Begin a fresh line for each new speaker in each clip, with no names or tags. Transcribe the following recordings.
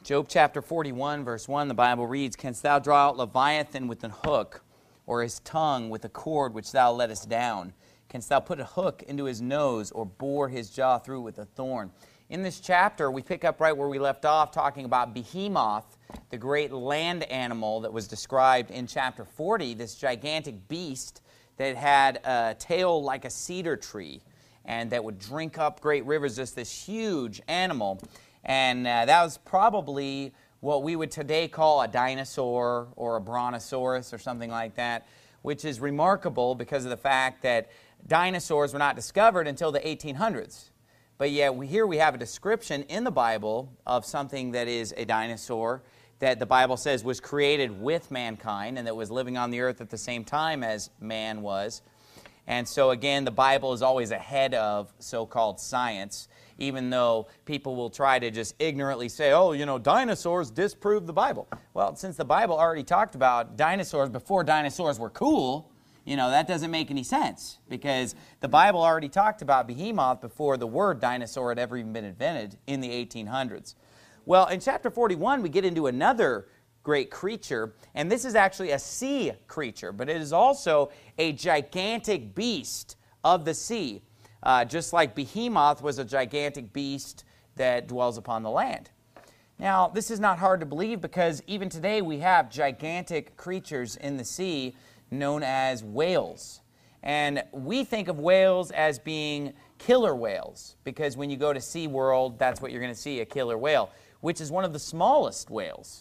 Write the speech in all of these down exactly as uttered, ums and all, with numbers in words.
Job chapter forty-one, verse one, the Bible reads, "Canst thou draw out Leviathan with an hook, or his tongue with a cord which thou lettest down? Canst thou put a hook into his nose, or bore his jaw through with a thorn?" In this chapter, we pick up right where we left off, talking about Behemoth, the great land animal that was described in chapter forty, this gigantic beast that had a tail like a cedar tree and that would drink up great rivers, just this huge animal. And uh, that was probably what we would today call a dinosaur or a brontosaurus or something like that, which is remarkable because of the fact that dinosaurs were not discovered until the eighteen hundreds. But yet we, here we have a description in the Bible of something that is a dinosaur that the Bible says was created with mankind and that was living on the earth at the same time as man was. And so again, the Bible is always ahead of so-called science, even though people will try to just ignorantly say, oh, you know, dinosaurs disprove the Bible. Well, since the Bible already talked about dinosaurs before dinosaurs were cool, you know, that doesn't make any sense, because the Bible already talked about Behemoth before the word dinosaur had ever even been invented in the eighteen hundreds. Well, in chapter forty-one, we get into another great creature, and this is actually a sea creature, but it is also a gigantic beast of the sea, uh, just like Behemoth was a gigantic beast that dwells upon the land. Now, this is not hard to believe, because even today we have gigantic creatures in the sea known as whales. And we think of whales as being killer whales, because when you go to SeaWorld, that's what you're going to see, a killer whale, which is one of the smallest whales.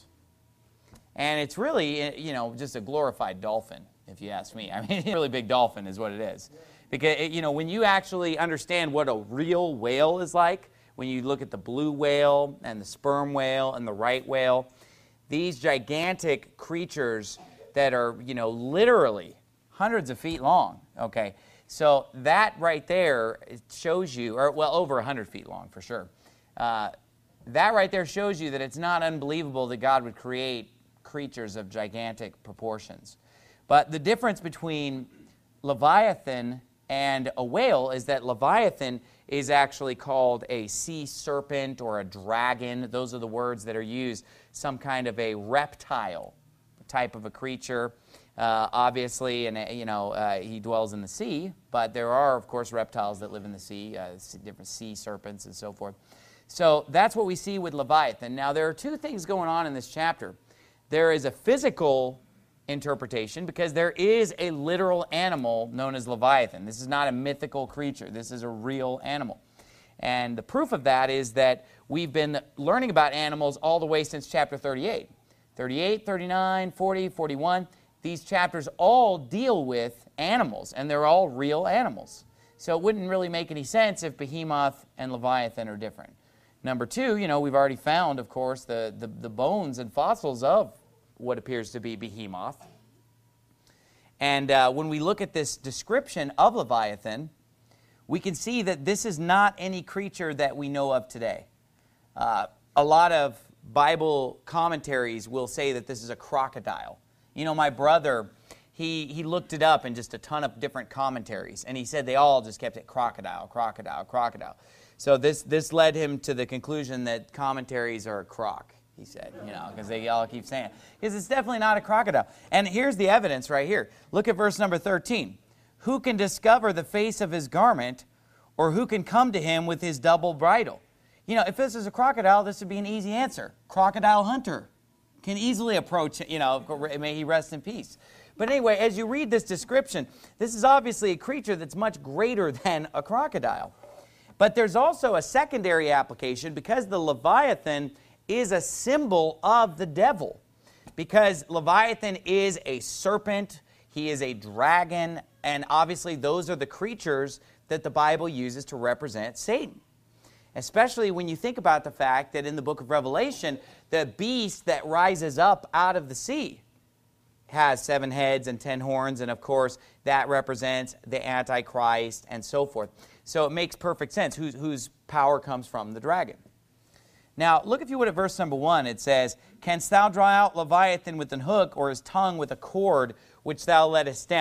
And it's really, you know, just a glorified dolphin, if you ask me. I mean, a really big dolphin is what it is. Because, you know, when you actually understand what a real whale is like, when you look at the blue whale and the sperm whale and the right whale, these gigantic creatures that are, you know, literally hundreds of feet long, okay? So that right there shows you, or well, over one hundred feet long for sure. Uh, that right there shows you that it's not unbelievable that God would create creatures of gigantic proportions. But the difference between Leviathan and a whale is that Leviathan is actually called a sea serpent or a dragon. Those are the words that are used. Some kind of a reptile type of a creature. Uh, obviously, and you know, uh, he dwells in the sea, but there are, of course, reptiles that live in the sea, uh, different sea serpents and so forth. So that's what we see with Leviathan. Now, there are two things going on in this chapter. There is a physical interpretation, because there is a literal animal known as Leviathan. This is not a mythical creature. This is a real animal. And the proof of that is that we've been learning about animals all the way since chapter thirty-eight. thirty-eight, thirty-nine, forty, forty-one, these chapters all deal with animals, and they're all real animals. So it wouldn't really make any sense if Behemoth and Leviathan are different. Number two, you know, we've already found, of course, the, the, the bones and fossils of what appears to be Behemoth. And uh, when we look at this description of Leviathan, we can see that this is not any creature that we know of today. Uh, a lot of Bible commentaries will say that this is a crocodile. You know, my brother, he, he looked it up in just a ton of different commentaries, and he said they all just kept it crocodile, crocodile, crocodile. So this, this led him to the conclusion that commentaries are a croc, he said, you know, because they all keep saying it. Because it's definitely not a crocodile. And here's the evidence right here. Look at verse number thirteen. "Who can discover the face of his garment, or who can come to him with his double bridle?" You know, if this is a crocodile, this would be an easy answer. Crocodile Hunter can easily approach, you know, may he rest in peace. But anyway, as you read this description, this is obviously a creature that's much greater than a crocodile. But there's also a secondary application, because the Leviathan is a symbol of the devil. Because Leviathan is a serpent, he is a dragon, and obviously those are the creatures that the Bible uses to represent Satan. Especially when you think about the fact that in the book of Revelation, the beast that rises up out of the sea has seven heads and ten horns, and of course that represents the Antichrist and so forth. So it makes perfect sense whose, whose power comes from the dragon. Now look, if you would, at verse number one. It says, "Canst thou draw out Leviathan with an hook, or his tongue with a cord which thou lettest down?"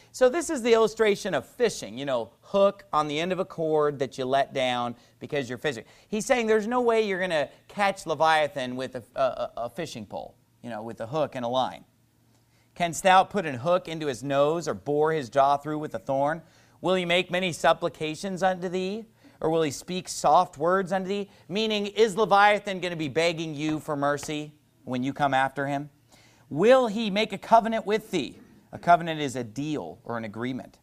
So this is the illustration of fishing, you know, hook on the end of a cord that you let down because you're fishing. He's saying there's no way you're going to catch Leviathan with a, a, a fishing pole, you know, with a hook and a line. Canst thou put an hook into his nose or bore his jaw through with a thorn? Will he make many supplications unto thee? Or will he speak soft words unto thee? Meaning, is Leviathan going to be begging you for mercy when you come after him? Will he make a covenant with thee? A covenant is a deal or an agreement.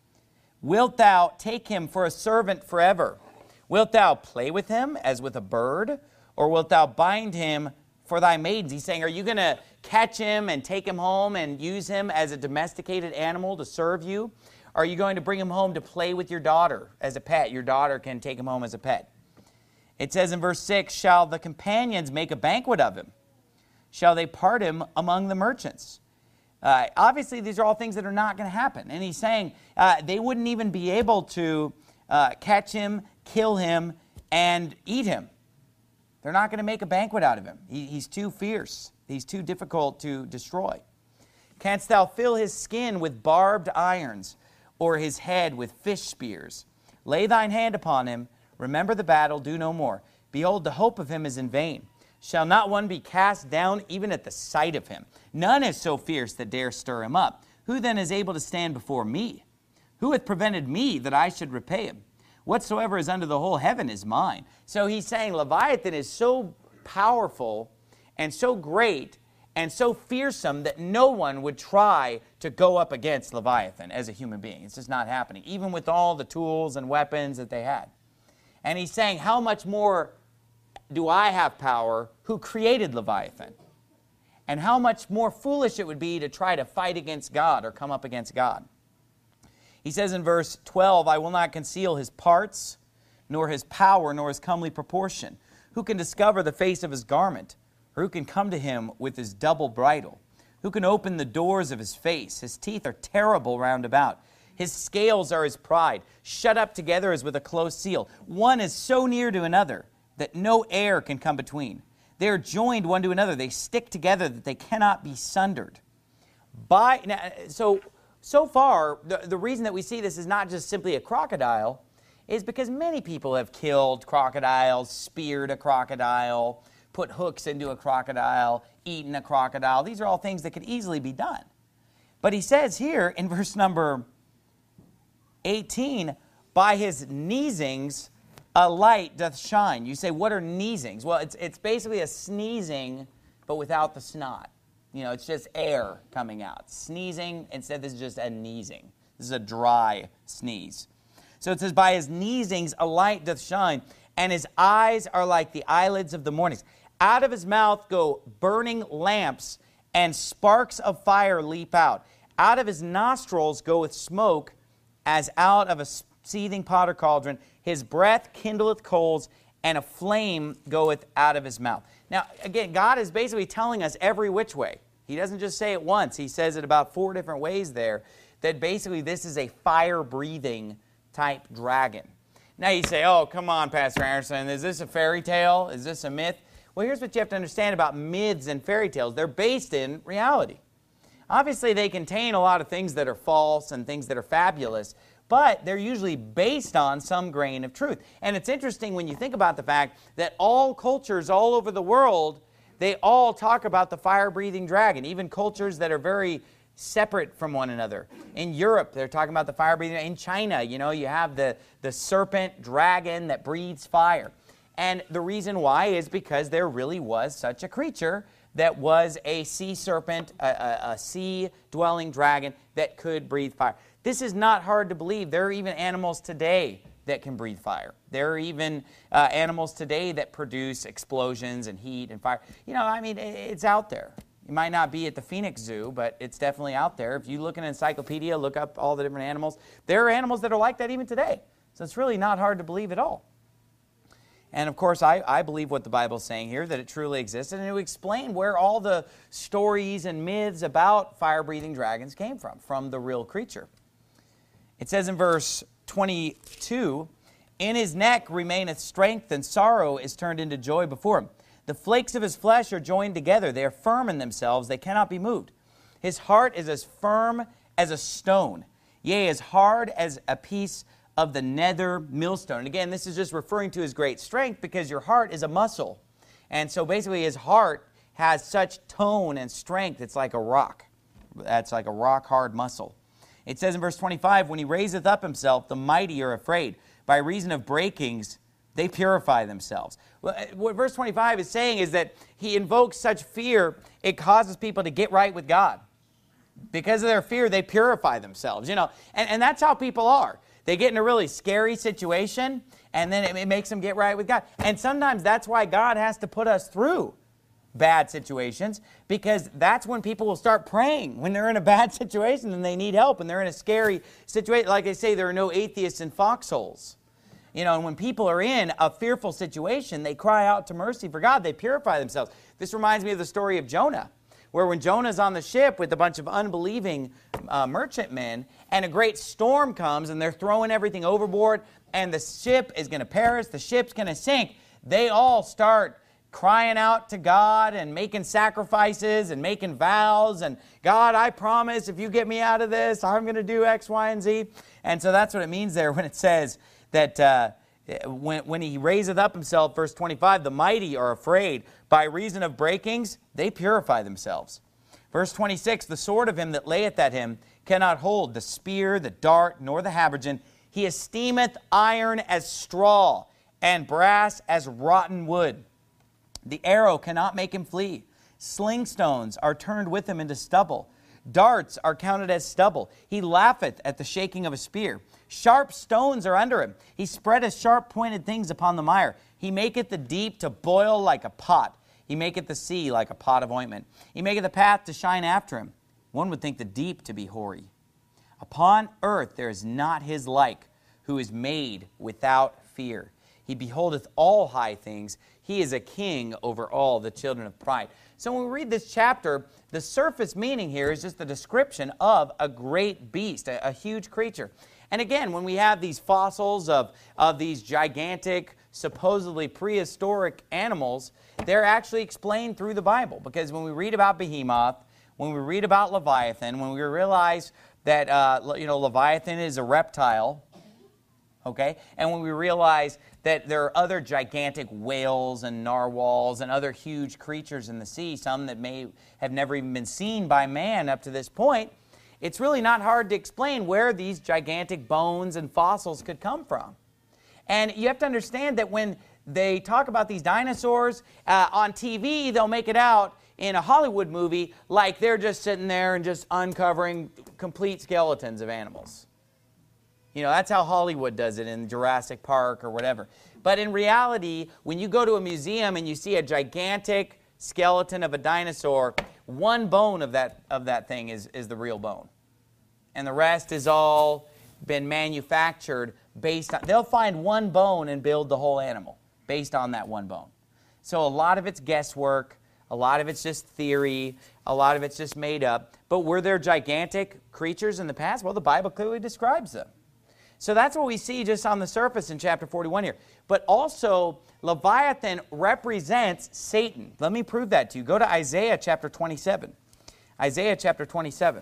Wilt thou take him for a servant forever? Wilt thou play with him as with a bird? Or wilt thou bind him for thy maidens? He's saying, are you going to catch him and take him home and use him as a domesticated animal to serve you? Are you going to bring him home to play with your daughter as a pet? Your daughter can take him home as a pet. It says in verse six, shall the companions make a banquet of him? Shall they part him among the merchants? Uh, obviously, these are all things that are not going to happen. And he's saying uh, they wouldn't even be able to uh, catch him, kill him, and eat him. They're not going to make a banquet out of him. He, he's too fierce. He's too difficult to destroy. Canst thou fill his skin with barbed irons, or his head with fish spears? Lay thine hand upon him. Remember the battle. Do no more. Behold, the hope of him is in vain. Shall not one be cast down even at the sight of him? None is so fierce that dare stir him up. Who then is able to stand before me? Who hath prevented me that I should repay him? Whatsoever is under the whole heaven is mine. So he's saying Leviathan is so powerful and so great and so fearsome that no one would try to go up against Leviathan as a human being. It's just not happening, even with all the tools and weapons that they had. And he's saying, how much more do I have power, who created Leviathan? And how much more foolish it would be to try to fight against God or come up against God. He says in verse twelve, I will not conceal his parts, nor his power, nor his comely proportion. Who can discover the face of his garment? Or who can come to him with his double bridle? Who can open the doors of his face? His teeth are terrible round about. His scales are his pride, shut up together as with a close seal. One is so near to another that no air can come between. They are joined one to another. They stick together that they cannot be sundered. By now, so, so far, the, the reason that we see this is not just simply a crocodile, is because many people have killed crocodiles, speared a crocodile, put hooks into a crocodile, eaten a crocodile. These are all things that could easily be done. But he says here in verse number eighteen, by his neesings a light doth shine. You say, what are neesings? Well, it's, it's basically a sneezing, but without the snot. You know, it's just air coming out. Sneezing, instead this is just a neesing. This is a dry sneeze. So it says, by his neesings a light doth shine, and his eyes are like the eyelids of the mornings. Out of his mouth go burning lamps, and sparks of fire leap out. Out of his nostrils goeth smoke, as out of a seething pot or cauldron. His breath kindleth coals, and a flame goeth out of his mouth. Now, again, God is basically telling us every which way. He doesn't just say it once. He says it about four different ways there, that basically this is a fire-breathing type dragon. Now you say, oh, come on, Pastor Anderson, is this a fairy tale? Is this a myth? Well, here's what you have to understand about myths and fairy tales. They're based in reality. Obviously, they contain a lot of things that are false and things that are fabulous, but they're usually based on some grain of truth. And it's interesting when you think about the fact that all cultures all over the world, they all talk about the fire-breathing dragon, even cultures that are very separate from one another. In Europe, they're talking about the fire-breathing. In China, you know, you have the, the serpent dragon that breathes fire. And the reason why is because there really was such a creature that was a sea serpent, a, a, a sea-dwelling dragon that could breathe fire. This is not hard to believe. There are even animals today that can breathe fire. There are even uh, animals today that produce explosions and heat and fire. You know, I mean, it's out there. It might not be at the Phoenix Zoo, but it's definitely out there. If you look in an encyclopedia, look up all the different animals, there are animals that are like that even today. So it's really not hard to believe at all. And of course, I, I believe what the Bible is saying here, that it truly existed, and it would explain where all the stories and myths about fire-breathing dragons came from, from the real creature. It says in verse twenty-two, in his neck remaineth strength, and sorrow is turned into joy before him. The flakes of his flesh are joined together. They are firm in themselves. They cannot be moved. His heart is as firm as a stone, yea, as hard as a piece of the nether millstone. And again, this is just referring to his great strength because your heart is a muscle. And so basically his heart has such tone and strength, it's like a rock. That's like a rock-hard muscle. It says in verse twenty-five, when he raiseth up himself, the mighty are afraid. By reason of breakings, they purify themselves. What verse twenty-five is saying is that he invokes such fear, it causes people to get right with God. Because of their fear, they purify themselves. You know, and, and that's how people are. They get in a really scary situation, and then it, it makes them get right with God. And sometimes that's why God has to put us through bad situations, because that's when people will start praying when they're in a bad situation and they need help and they're in a scary situation. Like they say, there are no atheists in foxholes. You know, and when people are in a fearful situation, they cry out to mercy for God. They purify themselves. This reminds me of the story of Jonah, where when Jonah's on the ship with a bunch of unbelieving uh, merchantmen, and a great storm comes and they're throwing everything overboard, and the ship is going to perish, the ship's going to sink, they all start crying out to God and making sacrifices and making vows and, God, I promise if you get me out of this, I'm going to do X, Y, and Z. And so that's what it means there when it says that uh, when, when he raiseth up himself, verse twenty-five, the mighty are afraid. By reason of breakings, they purify themselves. Verse twenty-six, the sword of him that layeth at him cannot hold the spear, the dart, nor the habergeon. He esteemeth iron as straw, and brass as rotten wood. The arrow cannot make him flee. Sling stones are turned with him into stubble. Darts are counted as stubble. He laugheth at the shaking of a spear. Sharp stones are under him. He spreadeth sharp-pointed things upon the mire. He maketh the deep to boil like a pot. He maketh the sea like a pot of ointment. He maketh the path to shine after him. One would think the deep to be hoary. Upon earth there is not his like, who is made without fear. He beholdeth all high things. He is a king over all the children of pride. So when we read this chapter, the surface meaning here is just the description of a great beast, a, a huge creature. And again, when we have these fossils of, of these gigantic, supposedly prehistoric animals, they're actually explained through the Bible. Because when we read about Behemoth, when we read about Leviathan, when we realize that uh, you know Leviathan is a reptile, okay, and when we realize that there are other gigantic whales and narwhals and other huge creatures in the sea, some that may have never even been seen by man up to this point, it's really not hard to explain where these gigantic bones and fossils could come from. And you have to understand that when they talk about these dinosaurs uh, on T V, they'll make it out in a Hollywood movie like they're just sitting there and just uncovering complete skeletons of animals. You know, that's how Hollywood does it in Jurassic Park or whatever. But in reality, when you go to a museum and you see a gigantic skeleton of a dinosaur, one bone of that of that thing is, is the real bone. And the rest is all been manufactured based on, they'll find one bone and build the whole animal based on that one bone. So a lot of it's guesswork, a lot of it's just theory, a lot of it's just made up. But were there gigantic creatures in the past? Well, the Bible clearly describes them. So that's what we see just on the surface in chapter forty-one here. But also, Leviathan represents Satan. Let me prove that to you. Go to Isaiah chapter twenty-seven. Isaiah chapter twenty-seven.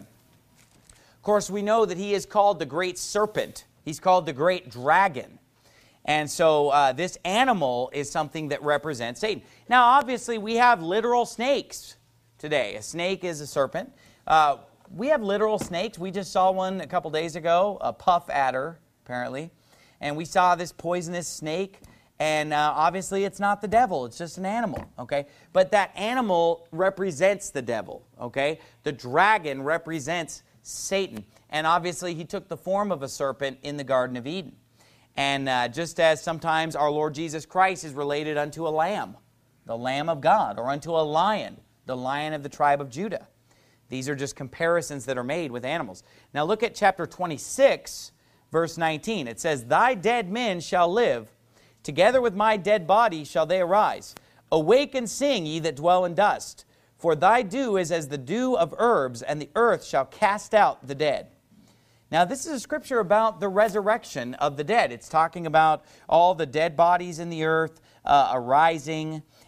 Of course, we know that he is called the great serpent. He's called the great dragon. And so uh, this animal is something that represents Satan. Now, obviously, we have literal snakes today. A snake is a serpent. Uh, we have literal snakes. We just saw one a couple days ago, a puff adder, apparently. And we saw this poisonous snake. And uh, obviously, it's not the devil. It's just an animal, okay? But that animal represents the devil, okay? The dragon represents Satan. And obviously, he took the form of a serpent in the Garden of Eden. And uh, just as sometimes our Lord Jesus Christ is related unto a lamb, the Lamb of God, or unto a lion, the Lion of the tribe of Judah. These are just comparisons that are made with animals. Now look at chapter twenty-six, verse nineteen. It says, Thy dead men shall live, together with my dead body shall they arise. Awake and sing, ye that dwell in dust. For thy dew is as the dew of herbs, and the earth shall cast out the dead. Now, this is a scripture about the resurrection of the dead. It's talking about all the dead bodies in the earth uh, arising,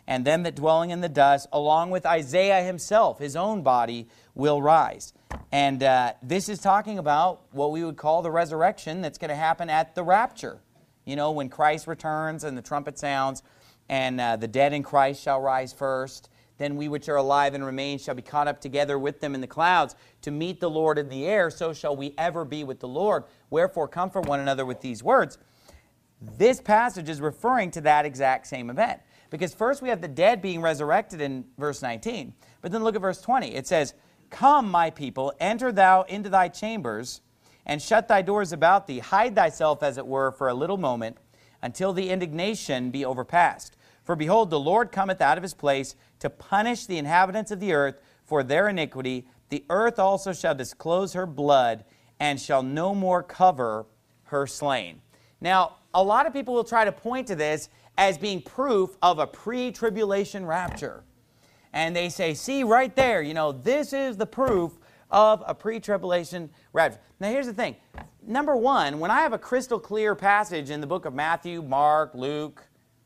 and them that dwelling in the dust, along with Isaiah himself, his own body, will rise. And uh, this is talking about what we would call the resurrection that's going to happen at the rapture. You know, when Christ returns and the trumpet sounds, and uh, the dead in Christ shall rise first. Then we which are alive and remain shall be caught up together with them in the clouds to meet the Lord in the air. So shall we ever be with the Lord. Wherefore comfort one another with these words. This passage is referring to that exact same event. Because first we have the dead being resurrected in verse nineteen. But then look at verse twenty. It says, Come, my people, enter thou into thy chambers, and shut thy doors about thee. Hide thyself, as it were, for a little moment, until the indignation be overpast. For behold, the Lord cometh out of his place to punish the inhabitants of the earth for their iniquity. The earth also shall disclose her blood, and shall no more cover her slain. Now, a lot of people will try to point to this as being proof of a pre-tribulation rapture. And they say, see right there, you know, this is the proof of a pre-tribulation rapture. Now, here's the thing. Number one, when I have a crystal clear passage in the book of Matthew, Mark, Luke,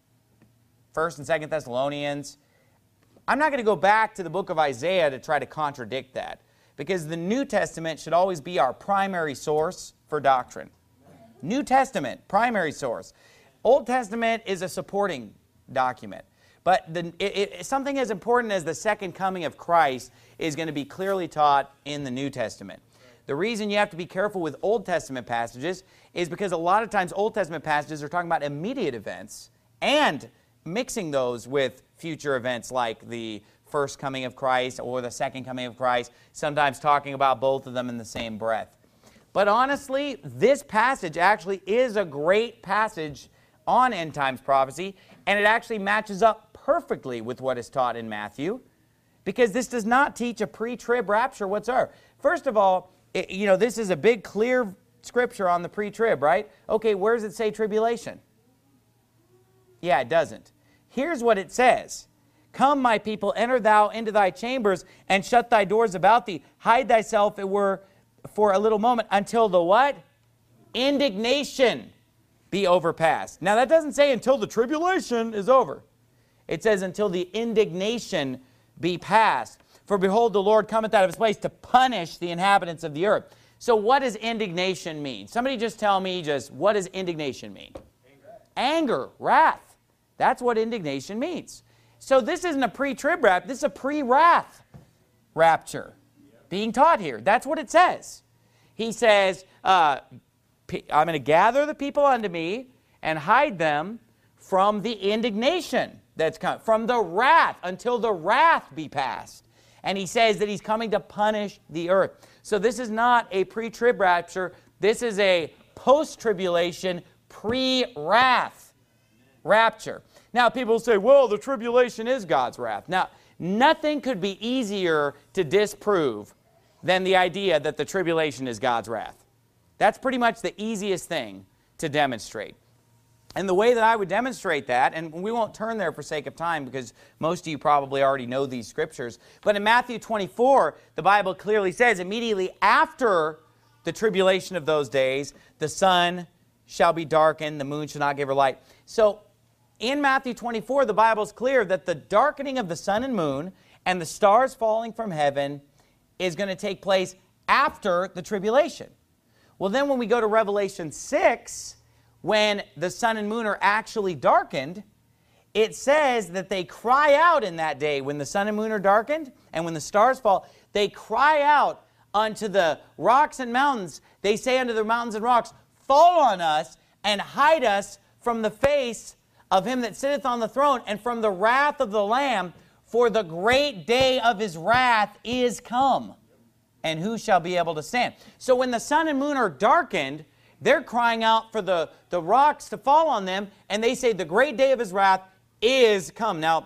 First and Second Thessalonians, I'm not going to go back to the book of Isaiah to try to contradict that, because the New Testament should always be our primary source for doctrine. New Testament, primary source. Old Testament is a supporting document. But the, it, it, something as important as the second coming of Christ is going to be clearly taught in the New Testament. The reason you have to be careful with Old Testament passages is because a lot of times Old Testament passages are talking about immediate events and mixing those with future events like the first coming of Christ or the second coming of Christ, sometimes talking about both of them in the same breath. But honestly, this passage actually is a great passage on end times prophecy, and it actually matches up perfectly with what is taught in Matthew, because this does not teach a pre-trib rapture whatsoever. First of all, it, you know, this is a big, clear scripture on the pre-trib, right? Okay, where does it say tribulation? Yeah, it doesn't. Here's what it says. Come, my people, enter thou into thy chambers, and shut thy doors about thee. Hide thyself, it were, for a little moment, until the what? Indignation be overpast. Now, that doesn't say until the tribulation is over. It says until the indignation be past. For behold, the Lord cometh out of his place to punish the inhabitants of the earth. So what does indignation mean? Somebody just tell me, just what does indignation mean? Anger, Anger wrath. That's what indignation means. So this isn't a pre-trib rapture. This is a pre-wrath rapture being taught here. That's what it says. He says, uh, I'm going to gather the people unto me and hide them from the indignation that's come, from the wrath, until the wrath be past. And he says that he's coming to punish the earth. So this is not a pre-trib rapture. This is a post-tribulation, pre-wrath rapture. Now, people say, well, the tribulation is God's wrath. Now, nothing could be easier to disprove than the idea that the tribulation is God's wrath. That's pretty much the easiest thing to demonstrate. And the way that I would demonstrate that, and we won't turn there for sake of time because most of you probably already know these scriptures, but in Matthew twenty-four, the Bible clearly says, immediately after the tribulation of those days, the sun shall be darkened, the moon shall not give her light. So, in Matthew twenty-four, the Bible is clear that the darkening of the sun and moon and the stars falling from heaven is going to take place after the tribulation. Well, then when we go to Revelation six, when the sun and moon are actually darkened, it says that they cry out in that day when the sun and moon are darkened and when the stars fall, they cry out unto the rocks and mountains. They say unto the mountains and rocks, fall on us and hide us from the face of him that sitteth on the throne and from the wrath of the Lamb, for the great day of his wrath is come. And who shall be able to stand? So when the sun and moon are darkened, they're crying out for the, the rocks to fall on them, and they say the great day of his wrath is come. Now,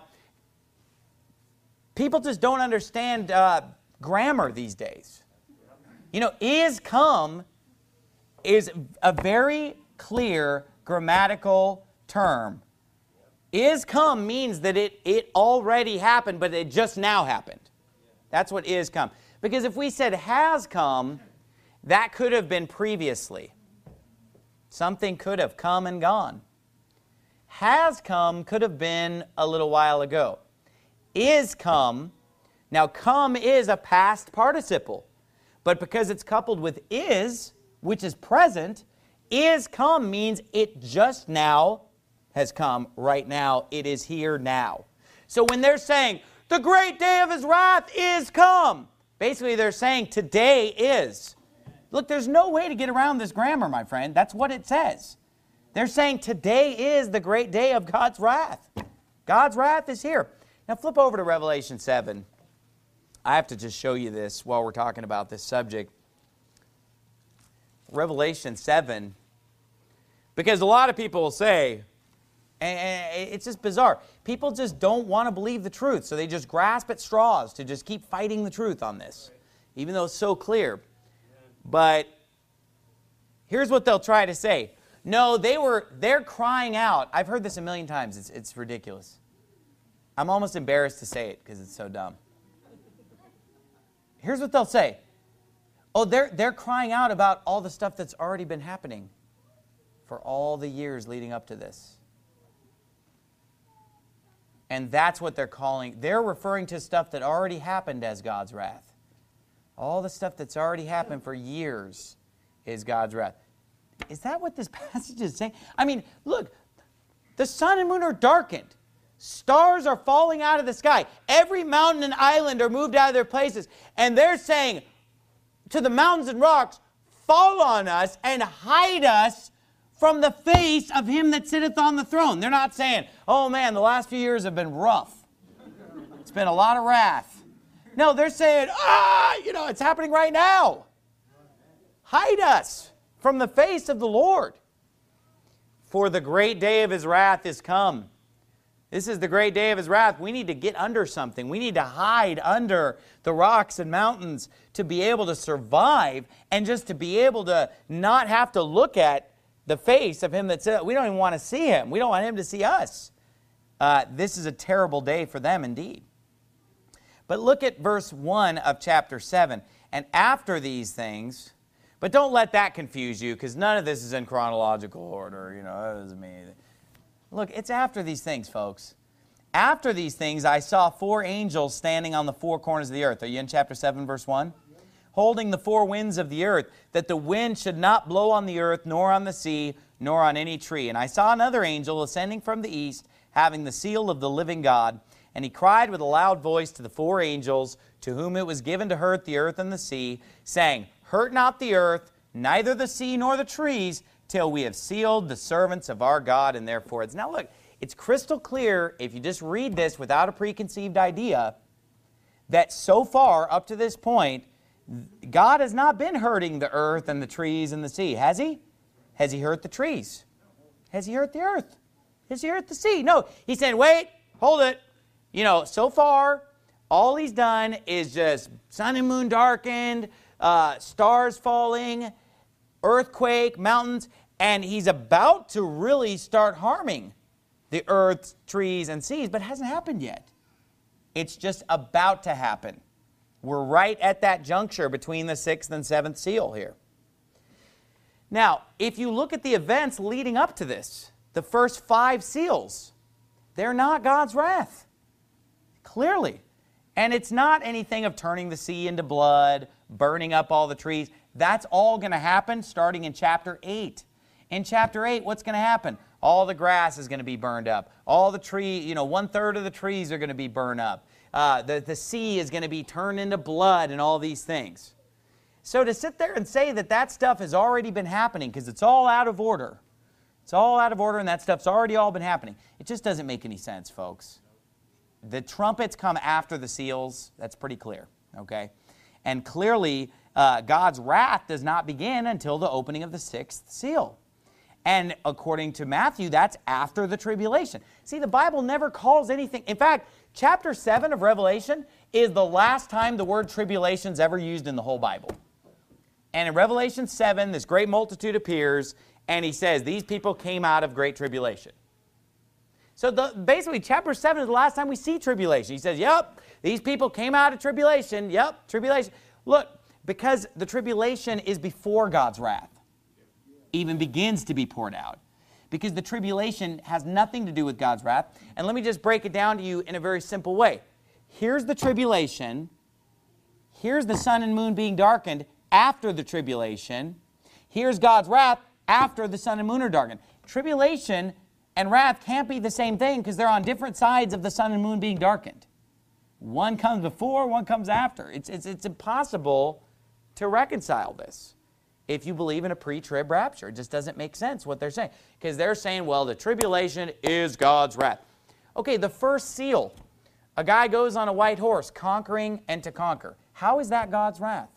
people just don't understand uh, grammar these days. You know, is come is a very clear grammatical term. Is come means that it, it already happened, but it just now happened. That's what is come. Because if we said has come, that could have been previously. Something could have come and gone. Has come could have been a little while ago. Is come, now come is a past participle. But because it's coupled with is, which is present, is come means it just now has come right now. It is here now. So when they're saying, the great day of his wrath is come, basically they're saying today is. Look, there's no way to get around this grammar, my friend. That's what it says. They're saying today is the great day of God's wrath. God's wrath is here. Now flip over to Revelation seven. I have to just show you this while we're talking about this subject. Revelation seven, because a lot of people will say, and it's just bizarre, people just don't want to believe the truth, so they just grasp at straws to just keep fighting the truth on this, even though it's so clear. But here's what they'll try to say. No, they were, they're crying out. I've heard this a million times. It's, it's ridiculous. I'm almost embarrassed to say it because it's so dumb. Here's what they'll say. Oh, they're, they're crying out about all the stuff that's already been happening for all the years leading up to this. And that's what they're calling, they're referring to stuff that already happened as God's wrath. All the stuff that's already happened for years is God's wrath. Is that what this passage is saying? I mean, look, the sun and moon are darkened. Stars are falling out of the sky. Every mountain and island are moved out of their places. And they're saying to the mountains and rocks, fall on us and hide us from the face of him that sitteth on the throne. They're not saying, oh man, the last few years have been rough. It's been a lot of wrath. No, they're saying, ah, you know, it's happening right now. Hide us from the face of the Lord. For the great day of his wrath is come. This is the great day of his wrath. We need to get under something. We need to hide under the rocks and mountains to be able to survive and just to be able to not have to look at the face of him that said, we don't even want to see him. We don't want him to see us. Uh, this is a terrible day for them indeed. But look at verse one of chapter seven. And after these things, but don't let that confuse you because none of this is in chronological order. You know, that doesn't mean anything. Look, it's after these things, folks. After these things, I saw four angels standing on the four corners of the earth. Are you in chapter seven, verse one? Yep. Holding the four winds of the earth, that the wind should not blow on the earth, nor on the sea, nor on any tree. And I saw another angel ascending from the east, having the seal of the living God. And he cried with a loud voice to the four angels, to whom it was given to hurt the earth and the sea, saying, hurt not the earth, neither the sea nor the trees, till we have sealed the servants of our God in their foreheads. Now look, it's crystal clear, if you just read this without a preconceived idea, that so far, up to this point, God has not been hurting the earth and the trees and the sea, has he? Has he hurt the trees? Has he hurt the earth? Has he hurt the sea? No, he's saying, wait, hold it. You know, so far, all he's done is just sun and moon darkened, uh, stars falling, earthquake, mountains, and he's about to really start harming the earth, trees, and seas, but it hasn't happened yet. It's just about to happen. We're right at that juncture between the sixth and seventh seal here. Now, if you look at the events leading up to this, the first five seals, they're not God's wrath. Clearly. And it's not anything of turning the sea into blood, burning up all the trees. That's all going to happen starting in chapter eight. In chapter eight, what's going to happen? All the grass is going to be burned up. All the tree, you know, one third of the trees are going to be burned up. Uh, the, the sea is going to be turned into blood and all these things. So to sit there and say that that stuff has already been happening because it's all out of order. It's all out of order and that stuff's already all been happening. It just doesn't make any sense, folks. The trumpets come after the seals. That's pretty clear, okay? And clearly, uh, God's wrath does not begin until the opening of the sixth seal. And according to Matthew, that's after the tribulation. See, the Bible never calls anything. In fact, chapter seven of Revelation is the last time the word tribulation is ever used in the whole Bible. And in Revelation seven, this great multitude appears, and he says, these people came out of great tribulation. So the, basically, chapter seven is the last time we see tribulation. He says, yep, these people came out of tribulation. Yep, tribulation. Look, because the tribulation is before God's wrath even begins to be poured out. because the tribulation has nothing to do with God's wrath. And let me just break it down to you in a very simple way. Here's the tribulation. Here's the sun and moon being darkened after the tribulation. Here's God's wrath after the sun and moon are darkened. Tribulation and wrath can't be the same thing because they're on different sides of the sun and moon being darkened. One comes before, one comes after. It's, it's, it's impossible to reconcile this if you believe in a pre-trib rapture. It just doesn't make sense what they're saying. Because they're saying, well, the tribulation is God's wrath. Okay, the first seal. A guy goes on a white horse, conquering and to conquer. How is that God's wrath?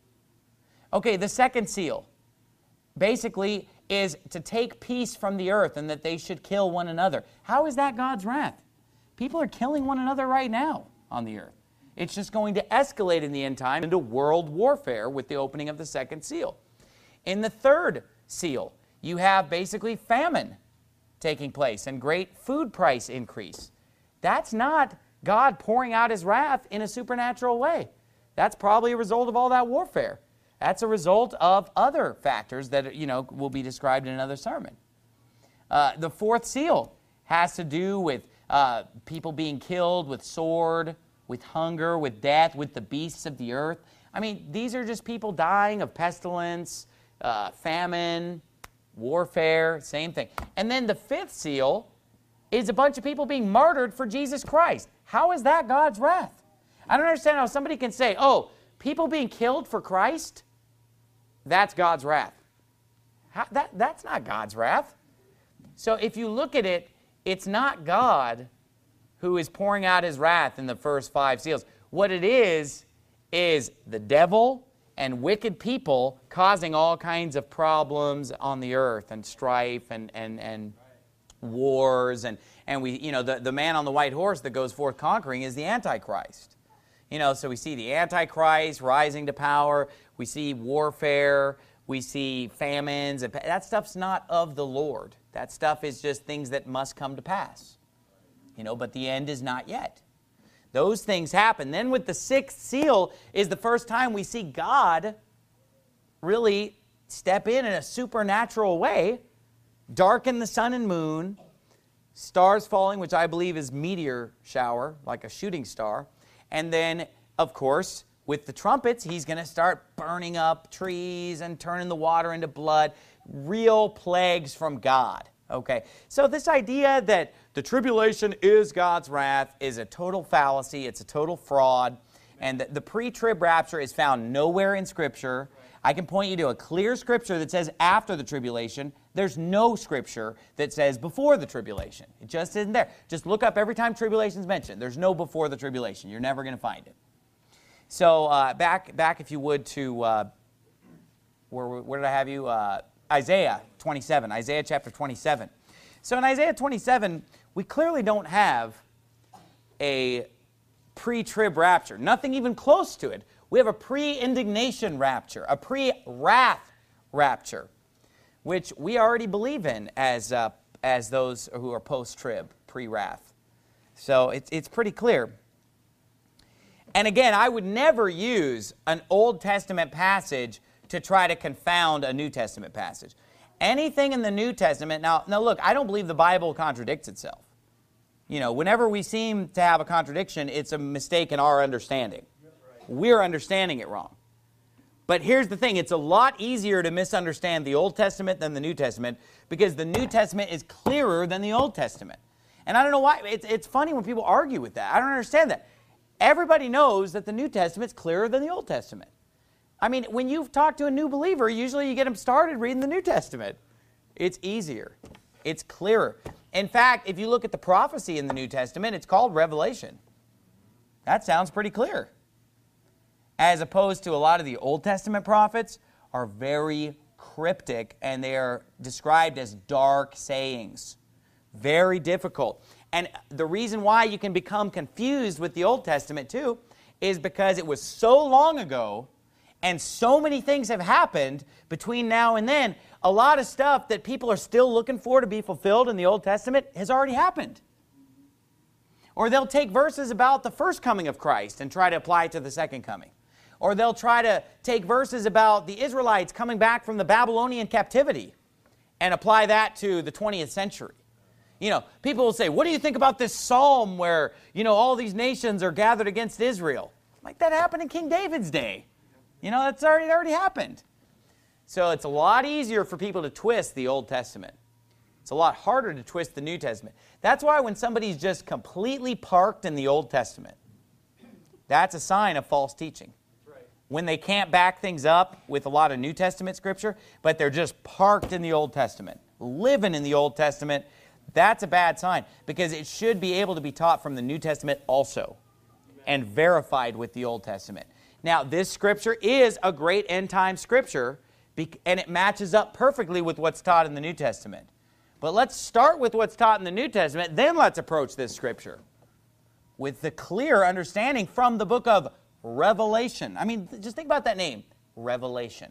Okay, the second seal basically is to take peace from the earth and that they should kill one another. How is that God's wrath? People are killing one another right now on the earth. It's just going to escalate in the end time into world warfare with the opening of the second seal. In the third seal, you have basically famine taking place and great food price increase. That's not God pouring out His wrath in a supernatural way. That's probably a result of all that warfare. That's a result of other factors that, you know, will be described in another sermon. Uh, the fourth seal has to do with uh, people being killed with sword, with hunger, with death, with the beasts of the earth. I mean, these are just people dying of pestilence, uh, famine, warfare, same thing. And then the fifth seal is a bunch of people being martyred for Jesus Christ. How is that God's wrath? I don't understand how somebody can say, oh, people being killed for Christ, that's God's wrath. How, that, that's not God's wrath. So if you look at it, it's not God who is pouring out His wrath in the first five seals. What it is, is the devil and wicked people causing all kinds of problems on the earth and strife and, and, and wars. And, and we, you know, the, the man on the white horse that goes forth conquering is the Antichrist. You know, so we see the Antichrist rising to power. We see warfare. We see famines. And that stuff's not of the Lord. That stuff is just things that must come to pass. You know, but the end is not yet. Those things happen. Then with the sixth seal is the first time we see God really step in in a supernatural way, darken the sun and moon, stars falling, which I believe is meteor shower, like a shooting star. And then, of course, with the trumpets, He's going to start burning up trees and turning the water into blood. Real plagues from God. Okay, so this idea that the tribulation is God's wrath is a total fallacy. It's a total fraud. And the, the pre-trib rapture is found nowhere in Scripture. I can point you to a clear Scripture that says after the tribulation. There's no Scripture that says before the tribulation. It just isn't there. Just look up every time tribulation is mentioned. There's no before the tribulation. You're never going to find it. So uh, back, back, if you would, to, uh, where, where did I have you? Uh, Isaiah twenty-seven, Isaiah chapter twenty-seven. So in Isaiah twenty-seven, we clearly don't have a pre-trib rapture. Nothing even close to it. We have a pre-indignation rapture, a pre-wrath rapture, which we already believe in as, uh, as those who are post-trib, pre-wrath. So it's, it's pretty clear. And again, I would never use an Old Testament passage to try to confound a New Testament passage. Anything in the New Testament, now, now look, I don't believe the Bible contradicts itself. You know, whenever we seem to have a contradiction, it's a mistake in our understanding. We're understanding it wrong. But here's the thing, it's a lot easier to misunderstand the Old Testament than the New Testament because the New Testament is clearer than the Old Testament. And I don't know why, it's, it's funny when people argue with that. I don't understand that. Everybody knows that the New Testament's clearer than the Old Testament. I mean, when you talk to a new believer, usually you get them started reading the New Testament. It's easier. It's clearer. In fact, if you look at the prophecy in the New Testament, it's called Revelation. That sounds pretty clear. As opposed to a lot of the Old Testament prophets are very cryptic and they are described as dark sayings. Very difficult. And the reason why you can become confused with the Old Testament too is because it was so long ago and so many things have happened between now and then. A lot of stuff that people are still looking for to be fulfilled in the Old Testament has already happened. Or they'll take verses about the first coming of Christ and try to apply it to the second coming. Or they'll try to take verses about the Israelites coming back from the Babylonian captivity and apply that to the twentieth century. You know, people will say, what do you think about this psalm where, you know, all these nations are gathered against Israel? Like, that happened in King David's day. You know, that's already, already happened. So it's a lot easier for people to twist the Old Testament. It's a lot harder to twist the New Testament. That's why when somebody's just completely parked in the Old Testament, that's a sign of false teaching. When they can't back things up with a lot of New Testament scripture, but they're just parked in the Old Testament, living in the Old Testament, that's a bad sign, because it should be able to be taught from the New Testament also, and verified with the Old Testament. Now, this scripture is a great end-time scripture, and it matches up perfectly with what's taught in the New Testament. But let's start with what's taught in the New Testament, then let's approach this scripture with the clear understanding from the book of Revelation. I mean, just think about that name, Revelation.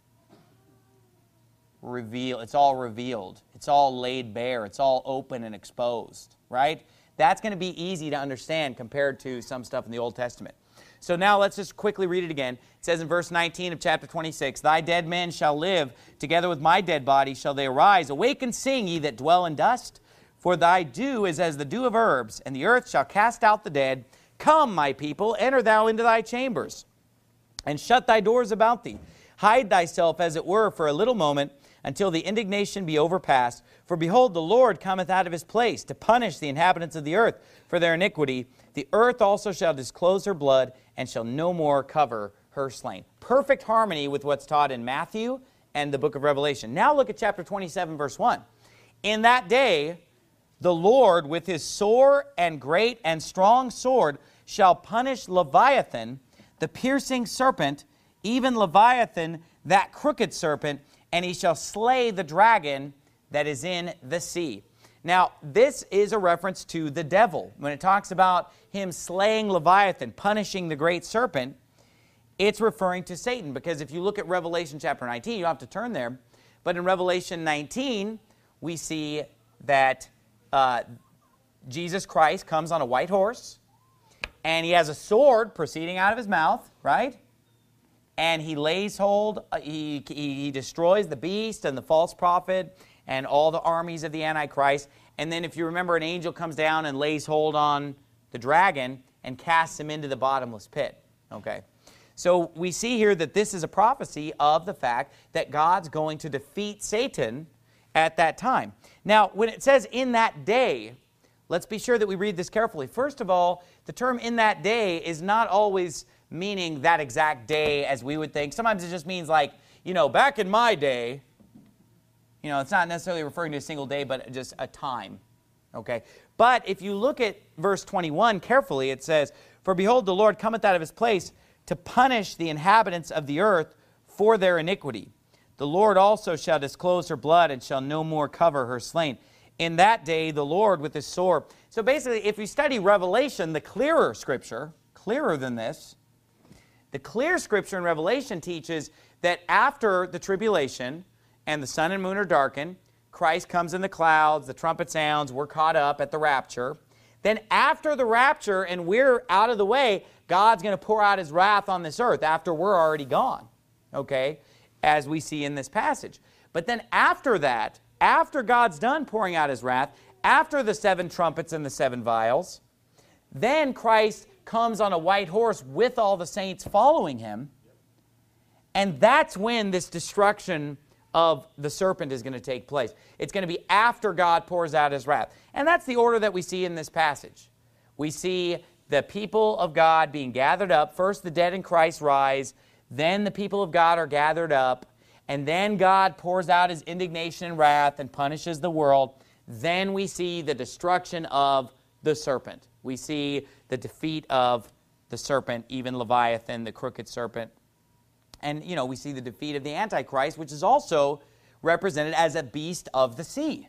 Reveal. It's all revealed. It's all laid bare. It's all open and exposed, right? That's going to be easy to understand compared to some stuff in the Old Testament. So now let's just quickly read it again. It says in verse nineteen of chapter twenty-six, Thy dead men shall live, together with my dead body shall they arise. Awake and sing, ye that dwell in dust, for thy dew is as the dew of herbs, and the earth shall cast out the dead. Come, my people, enter thou into thy chambers, and shut thy doors about thee. Hide thyself, as it were, for a little moment, until the indignation be overpast. For behold, the Lord cometh out of his place, to punish the inhabitants of the earth for their iniquity. The earth also shall disclose her blood, and shall no more cover her slain. Perfect harmony with what's taught in Matthew and the book of Revelation. Now look at chapter twenty-seven, verse one. In that day, the Lord with his sore and great and strong sword shall punish Leviathan, the piercing serpent, even Leviathan, that crooked serpent, and he shall slay the dragon that is in the sea. Now, this is a reference to the devil. When it talks about him slaying Leviathan, punishing the great serpent, it's referring to Satan. Because if you look at Revelation chapter nineteen, you don't have to turn there, but in Revelation nineteen, we see that uh, Jesus Christ comes on a white horse, and he has a sword proceeding out of his mouth, right? And he lays hold, uh, he, he, he destroys the beast and the false prophet and all the armies of the Antichrist. And then if you remember, an angel comes down and lays hold on the dragon and casts him into the bottomless pit. Okay. So we see here that this is a prophecy of the fact that God's going to defeat Satan at that time. Now, when it says in that day, let's be sure that we read this carefully. First of all, the term in that day is not always meaning that exact day as we would think. Sometimes it just means like, you know, back in my day. You know, it's not necessarily referring to a single day, but just a time. Okay? But if you look at verse twenty-one carefully, it says, For behold, the Lord cometh out of his place to punish the inhabitants of the earth for their iniquity. The Lord also shall disclose her blood, and shall no more cover her slain. In that day, the Lord with his sword. So basically, if you study Revelation, the clearer scripture, clearer than this, the clear scripture in Revelation teaches that after the tribulation and the sun and moon are darkened, Christ comes in the clouds, the trumpet sounds, we're caught up at the rapture. Then after the rapture and we're out of the way, God's going to pour out his wrath on this earth after we're already gone, okay, as we see in this passage. But then after that, after God's done pouring out his wrath, after the seven trumpets and the seven vials, then Christ comes on a white horse with all the saints following him. And that's when this destruction of the serpent is going to take place. It's going to be after God pours out his wrath. And that's the order that we see in this passage. We see the people of God being gathered up. First, the dead in Christ rise. Then the people of God are gathered up. And then God pours out his indignation and wrath and punishes the world. Then we see the destruction of the serpent. We see the defeat of the serpent, even Leviathan, the crooked serpent. And, you know, we see the defeat of the Antichrist, which is also represented as a beast of the sea.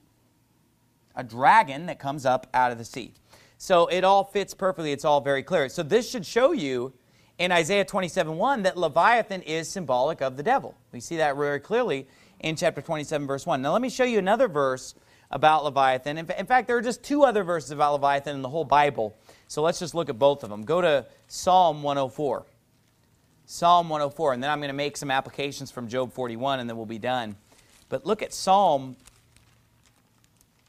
A dragon that comes up out of the sea. So it all fits perfectly. It's all very clear. So this should show you in Isaiah twenty-seven one that Leviathan is symbolic of the devil. We see that very clearly in chapter twenty-seven, verse one. Now let me show you another verse about Leviathan. In fact, there are just two other verses about Leviathan in the whole Bible. So let's just look at both of them. Go to Psalm one oh four. Psalm one oh four, and then I'm going to make some applications from Job forty-one, and then we'll be done. But look at Psalm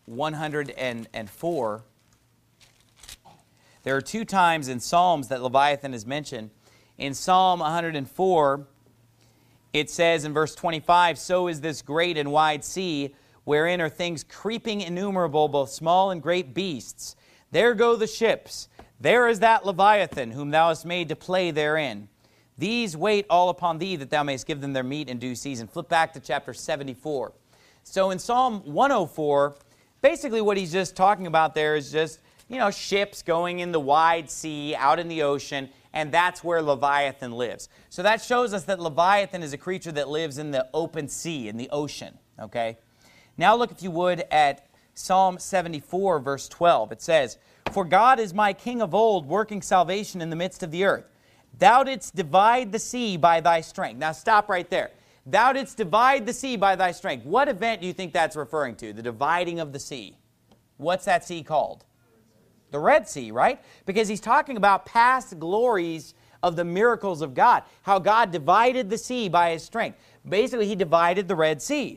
one hundred four, there are two times in Psalms that Leviathan is mentioned. In Psalm one hundred four, it says in verse twenty-five, "So is this great and wide sea, wherein are things creeping innumerable, both small and great beasts. There go the ships. There is that Leviathan, whom thou hast made to play therein. These wait all upon thee, that thou mayest give them their meat in due season." Flip back to chapter seventy-four. So in Psalm one oh four, basically what he's just talking about there is just, you know, ships going in the wide sea, out in the ocean, and that's where Leviathan lives. So that shows us that Leviathan is a creature that lives in the open sea, in the ocean, okay? Now look, if you would, at Psalm seventy-four, verse twelve. It says, "For God is my King of old, working salvation in the midst of the earth. Thou didst divide the sea by thy strength." Now stop right there. Thou didst divide the sea by thy strength. What event do you think that's referring to? The dividing of the sea. What's that sea called? The Red Sea, right? Because he's talking about past glories of the miracles of God. How God divided the sea by his strength. Basically, he divided the Red Sea.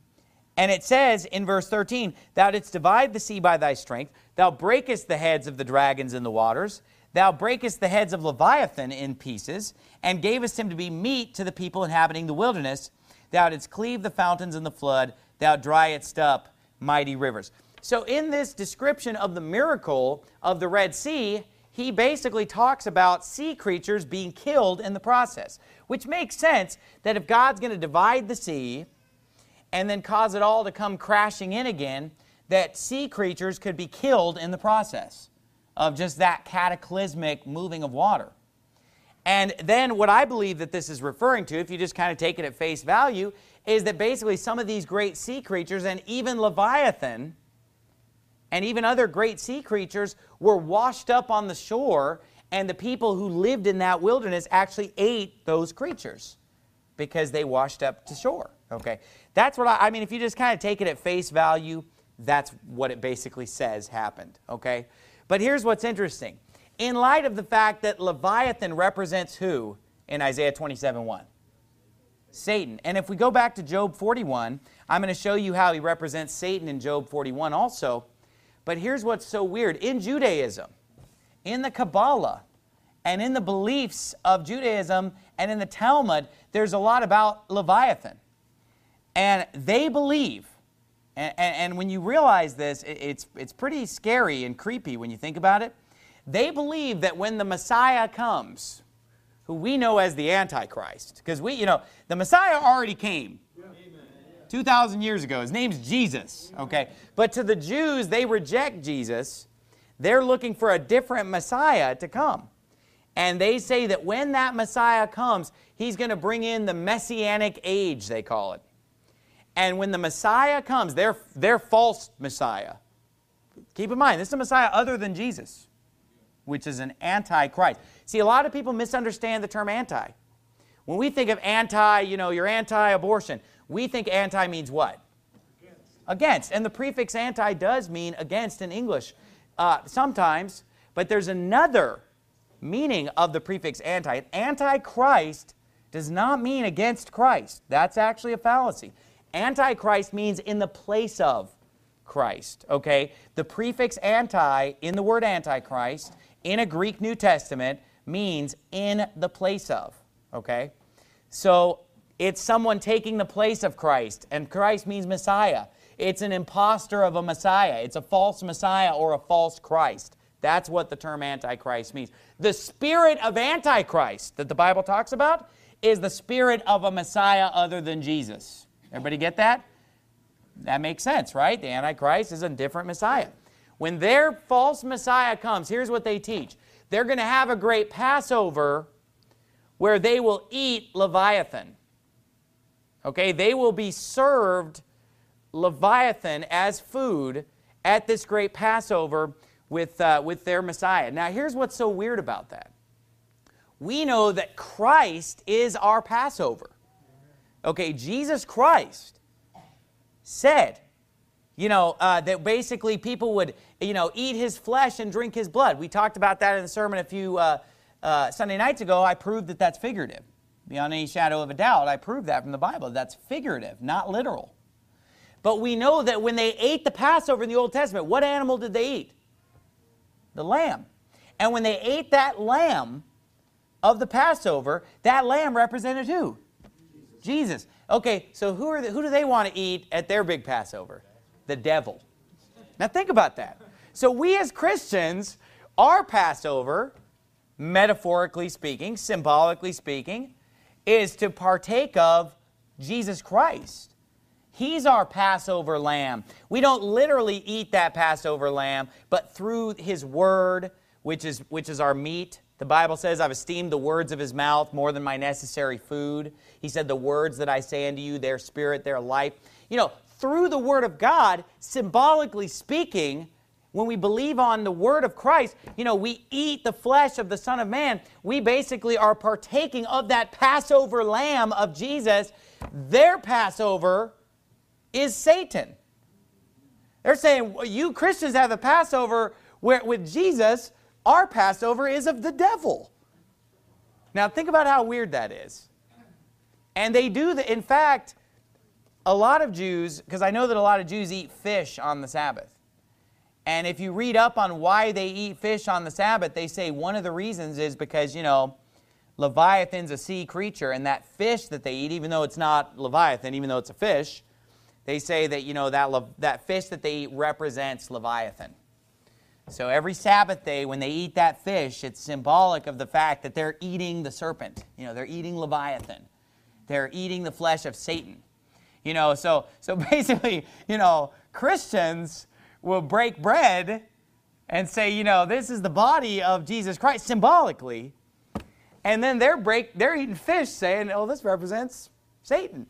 And it says in verse thirteen, "Thou didst divide the sea by thy strength. Thou breakest the heads of the dragons in the waters. Thou breakest the heads of Leviathan in pieces, and gavest him to be meat to the people inhabiting the wilderness. Thou didst cleave the fountains in the flood. Thou driedst up mighty rivers." So in this description of the miracle of the Red Sea, he basically talks about sea creatures being killed in the process, which makes sense that if God's going to divide the sea and then cause it all to come crashing in again, that sea creatures could be killed in the process of just that cataclysmic moving of water. And then what I believe that this is referring to, if you just kind of take it at face value, is that basically some of these great sea creatures, and even Leviathan, and even other great sea creatures, were washed up on the shore, and the people who lived in that wilderness actually ate those creatures because they washed up to shore. Okay, that's what I, I mean, if you just kind of take it at face value, that's what it basically says happened. Okay, but here's what's interesting. In light of the fact that Leviathan represents who in Isaiah twenty-seven one? Satan. And if we go back to Job forty-one, I'm going to show you how he represents Satan in Job forty-one also. But here's what's so weird. In Judaism, in the Kabbalah, and in the beliefs of Judaism, and in the Talmud, there's a lot about Leviathan. And they believe, and, and, and when you realize this, it, it's, it's pretty scary and creepy when you think about it. They believe that when the Messiah comes, who we know as the Antichrist, because we, you know, the Messiah already came two thousand years ago. His name's Jesus, okay? But to the Jews, they reject Jesus. They're looking for a different Messiah to come. And they say that when that Messiah comes, he's going to bring in the Messianic age, they call it. And when the Messiah comes, their, their false Messiah, keep in mind, this is a Messiah other than Jesus, which is an antichrist. See, a lot of people misunderstand the term anti. When we think of anti, you know, you're anti-abortion, we think anti means what? Against. Against. And the prefix anti does mean against in English uh, sometimes, but there's another meaning of the prefix anti. Antichrist does not mean against Christ. That's actually a fallacy. Antichrist means in the place of Christ, okay? The prefix anti in the word antichrist in a Greek New Testament means in the place of, okay? So it's someone taking the place of Christ, and Christ means Messiah. It's an imposter of a Messiah. It's a false Messiah or a false Christ. That's what the term Antichrist means. The spirit of Antichrist that the Bible talks about is the spirit of a Messiah other than Jesus. Everybody get that? That makes sense, right? The Antichrist is a different Messiah. When their false Messiah comes, here's what they teach. They're going to have a great Passover where they will eat Leviathan. Okay, they will be served Leviathan as food at this great Passover with, uh, with their Messiah. Now, here's what's so weird about that. We know that Christ is our Passover. Okay, Jesus Christ said, you know, uh, that basically people would, you know, eat his flesh and drink his blood. We talked about that in the sermon a few uh, uh, Sunday nights ago. I proved that that's figurative. Beyond any shadow of a doubt, I proved that from the Bible. That's figurative, not literal. But we know that when they ate the Passover in the Old Testament, what animal did they eat? The lamb. And when they ate that lamb of the Passover, that lamb represented who? Jesus. Jesus. Okay, so who, are the, who do they want to eat at their big Passover? The devil. Now think about that. So we as Christians, our Passover, metaphorically speaking, symbolically speaking, is to partake of Jesus Christ. He's our Passover lamb. We don't literally eat that Passover lamb, but through His word, which is, which is our meat. The Bible says, I've esteemed the words of His mouth more than my necessary food. He said, the words that I say unto you, their spirit, their life. You know, through the Word of God, symbolically speaking, when we believe on the Word of Christ, you know, we eat the flesh of the Son of Man. We basically are partaking of that Passover lamb of Jesus. Their Passover is Satan. They're saying, well, you Christians have the Passover where with Jesus, our Passover is of the devil. Now think about how weird that is. And they do the, in fact, a lot of Jews, because I know that a lot of Jews eat fish on the Sabbath. And if you read up on why they eat fish on the Sabbath, they say one of the reasons is because, you know, Leviathan's a sea creature, and that fish that they eat, even though it's not Leviathan, even though it's a fish, they say that, you know, that, that fish that they eat represents Leviathan. So every Sabbath day when they eat that fish, it's symbolic of the fact that they're eating the serpent. You know, they're eating Leviathan. They're eating the flesh of Satan. You know, so, so basically, you know, Christians will break bread and say, you know, this is the body of Jesus Christ, symbolically. And then they're, break, they're eating fish saying, oh, this represents Satan.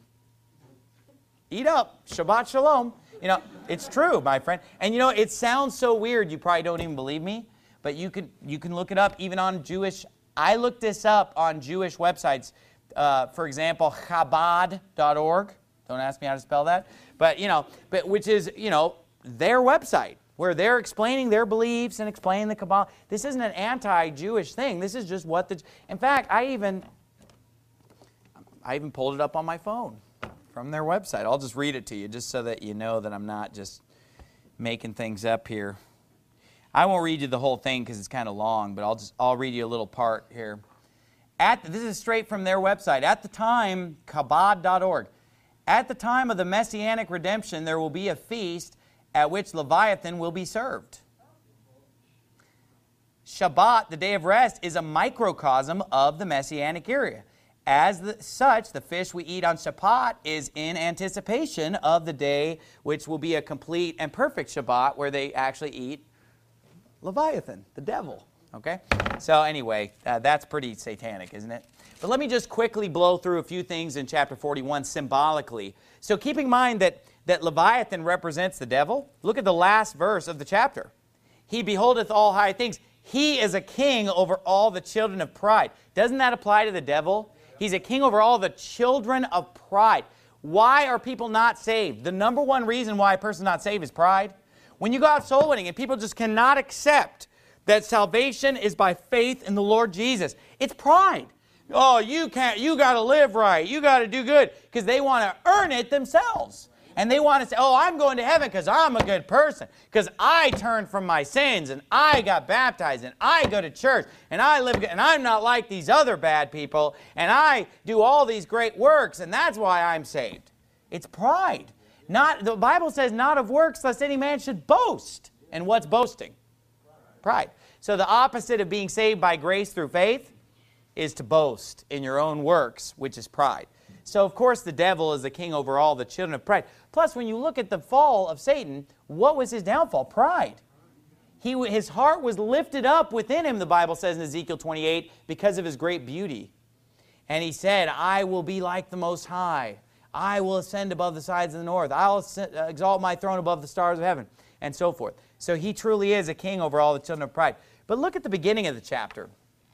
Eat up. Shabbat shalom. You know, it's true, my friend. And you know, it sounds so weird, you probably don't even believe me, but you can, you can look it up even on Jewish, I looked this up on Jewish websites. Uh, for example, Chabad dot org. Don't ask me how to spell that. But, you know, but which is, you know, their website where they're explaining their beliefs and explaining the Kabbalah. This isn't an anti-Jewish thing. This is just what the... In fact, I even, I even pulled it up on my phone from their website. I'll just read it to you just so that you know that I'm not just making things up here. I won't read you the whole thing because it's kind of long, but I'll just I'll read you a little part here. At this is straight from their website. At the time, Chabad dot org. At the time of the Messianic redemption, there will be a feast at which Leviathan will be served. Shabbat, the day of rest, is a microcosm of the Messianic era. As the, such, the fish we eat on Shabbat is in anticipation of the day which will be a complete and perfect Shabbat where they actually eat Leviathan, the devil. Okay? So anyway, uh, that's pretty satanic, isn't it? But let me just quickly blow through a few things in chapter forty-one symbolically. So keeping in mind that, that Leviathan represents the devil, look at the last verse of the chapter. He beholdeth all high things. He is a king over all the children of pride. Doesn't that apply to the devil? He's a king over all the children of pride. Why are people not saved? The number one reason why a person's not saved is pride. When you go out soul winning and people just cannot accept that salvation is by faith in the Lord Jesus, it's pride. Oh, you can't, you got to live right. You got to do good because they want to earn it themselves. And they want to say, oh, I'm going to heaven because I'm a good person, because I turned from my sins, and I got baptized, and I go to church, and I live good, and I'm not like these other bad people, and I do all these great works, and that's why I'm saved. It's pride. Not, the Bible says, not of works, lest any man should boast. And what's boasting? Pride. So the opposite of being saved by grace through faith is to boast in your own works, which is pride. So, of course, the devil is the king over all the children of pride. Plus, when you look at the fall of Satan, what was his downfall? Pride. He, his heart was lifted up within him, the Bible says in Ezekiel twenty-eight, because of his great beauty. And he said, I will be like the Most High. I will ascend above the sides of the north. I will exalt my throne above the stars of heaven, and so forth. So he truly is a king over all the children of pride. But look at the beginning of the chapter.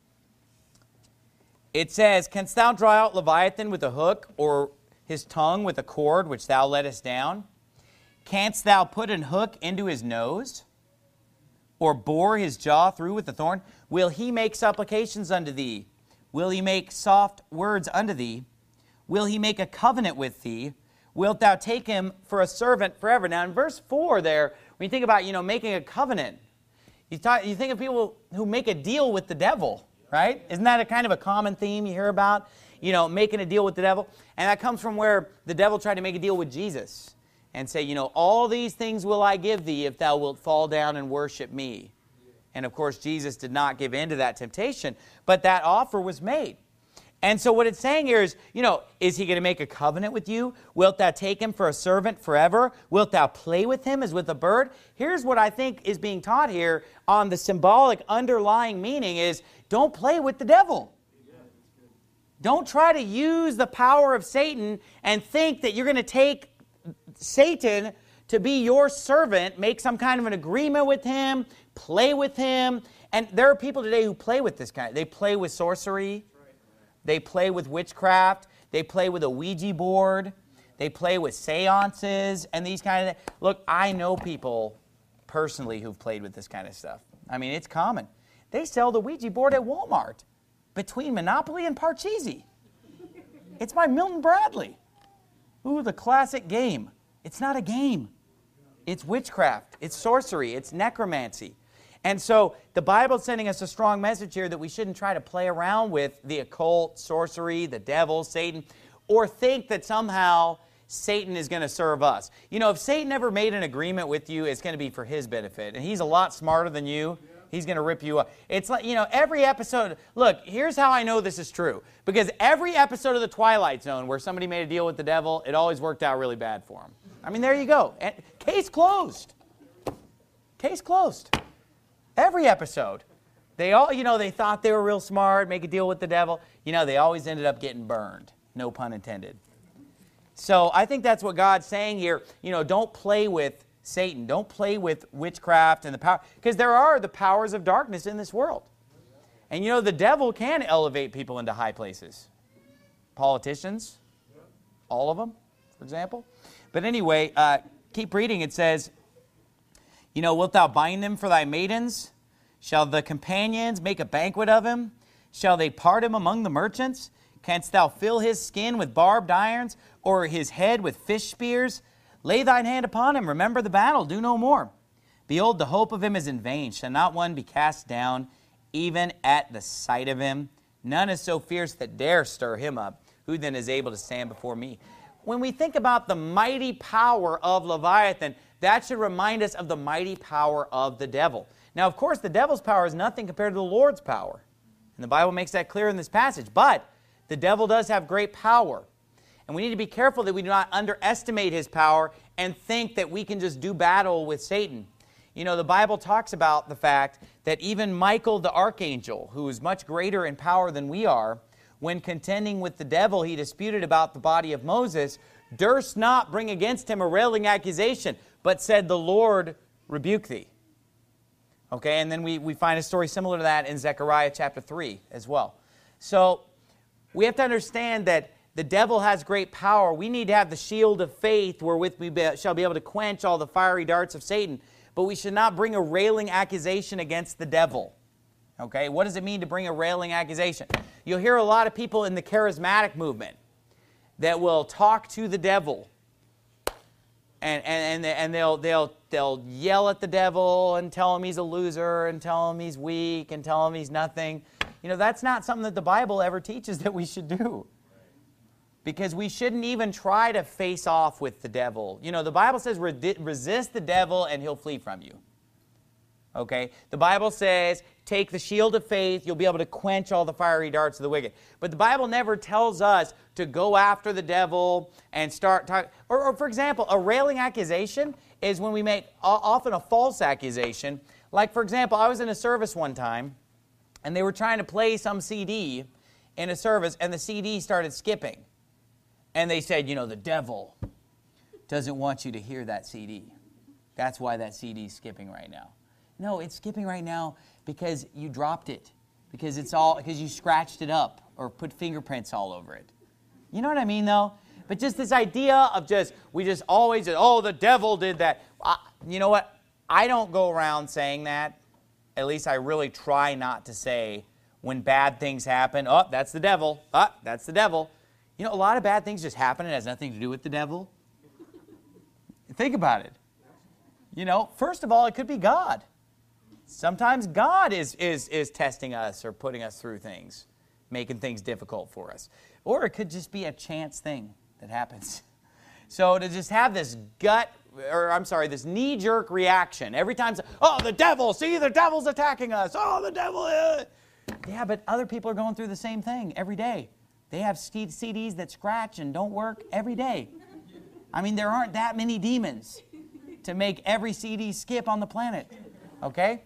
It says, canst thou draw out Leviathan with a hook, or his tongue with a cord which thou lettest down? Canst thou put an hook into his nose, or bore his jaw through with a thorn? Will he make supplications unto thee? Will he make soft words unto thee? Will he make a covenant with thee? wilt thou take him for a servant forever. Now in verse four there, when you think about, you know, making a covenant, you, talk, you think of people who make a deal with the devil, right? Isn't that a kind of a common theme you hear about? You know, making a deal with the devil. And that comes from where the devil tried to make a deal with Jesus and say, you know, all these things will I give thee if thou wilt fall down and worship me. And of course, Jesus did not give in to that temptation, but that offer was made. And so what it's saying here is, you know, is he going to make a covenant with you? Wilt thou take him for a servant forever? Wilt thou play with him as with a bird? Here's what I think is being taught here on the symbolic underlying meaning is, don't play with the devil. Don't try to use the power of Satan and think that you're going to take Satan to be your servant, make some kind of an agreement with him, play with him. And there are people today who play with this kind. They play with sorcery. They play with witchcraft. They play with a Ouija board. They play with seances and these kind of things. Look, I know people personally who've played with this kind of stuff. I mean, it's common. They sell the Ouija board at Walmart between Monopoly and Parcheesi. It's by Milton Bradley. Ooh, the classic game. It's not a game. It's witchcraft. It's sorcery. It's necromancy. And so the Bible's sending us a strong message here that we shouldn't try to play around with the occult, sorcery, the devil, Satan, or think that somehow Satan is going to serve us. You know, if Satan ever made an agreement with you, it's going to be for his benefit. And he's a lot smarter than you. He's going to rip you up. It's like, you know, every episode, look, here's how I know this is true. Because every episode of The Twilight Zone where somebody made a deal with the devil, it always worked out really bad for them. I mean, there you go. And case closed. Case closed. Every episode. They all, you know, they thought they were real smart, make a deal with the devil. You know, they always ended up getting burned. No pun intended. So I think that's what God's saying here. You know, don't play with Satan. Don't play with witchcraft and the power. Because there are the powers of darkness in this world. And you know, the devil can elevate people into high places. Politicians. All of them, for example. But anyway, uh, keep reading. It says, you know, wilt thou bind him for thy maidens? Shall the companions make a banquet of him? Shall they part him among the merchants? Canst thou fill his skin with barbed irons, or his head with fish spears? Lay thine hand upon him, remember the battle, do no more. Behold, the hope of him is in vain. Shall not one be cast down, even at the sight of him? None is so fierce that dare stir him up. Who then is able to stand before me? When we think about the mighty power of Leviathan, that should remind us of the mighty power of the devil. Now, of course, the devil's power is nothing compared to the Lord's power. And the Bible makes that clear in this passage. But the devil does have great power. And we need to be careful that we do not underestimate his power and think that we can just do battle with Satan. You know, the Bible talks about the fact that even Michael the archangel, who is much greater in power than we are, when contending with the devil, he disputed about the body of Moses, durst not bring against him a railing accusation, but said, the Lord rebuke thee. Okay, and then we, we find a story similar to that in Zechariah chapter three as well. So we have to understand that the devil has great power. We need to have the shield of faith wherewith we be, shall be able to quench all the fiery darts of Satan. But we should not bring a railing accusation against the devil. Okay, what does it mean to bring a railing accusation? You'll hear a lot of people in the charismatic movement that will talk to the devil. And, and, and they'll, they'll, they'll yell at the devil and tell him he's a loser and tell him he's weak and tell him he's nothing. You know, that's not something that the Bible ever teaches that we should do. Because we shouldn't even try to face off with the devil. You know, the Bible says resist the devil and he'll flee from you. Okay? The Bible says take the shield of faith, you'll be able to quench all the fiery darts of the wicked. But the Bible never tells us to go after the devil and start talking. Or, or for example, a railing accusation is when we make often a false accusation. Like, for example, I was in a service one time and they were trying to play some C D in a service and the C D started skipping. And they said, you know, the devil doesn't want you to hear that C D. That's why that C D is skipping right now. No, it's skipping right now because you dropped it. Because it's all because you scratched it up or put fingerprints all over it. You know what I mean, though? But just this idea of just, we just always, oh, the devil did that. I, you know what? I don't go around saying that. At least I really try not to say when bad things happen, oh, that's the devil. Oh, that's the devil. You know, a lot of bad things just happen. It has nothing to do with the devil. Think about it. You know, first of all, it could be God. Sometimes God is, is, is testing us or putting us through things, making things difficult for us. Or it could just be a chance thing that happens. So to just have this gut, or I'm sorry, this knee-jerk reaction every time, oh, the devil, see, the devil's attacking us. Oh, the devil. Uh. Yeah, but other people are going through the same thing every day. They have C Ds that scratch and don't work every day. I mean, there aren't that many demons to make every C D skip on the planet, okay?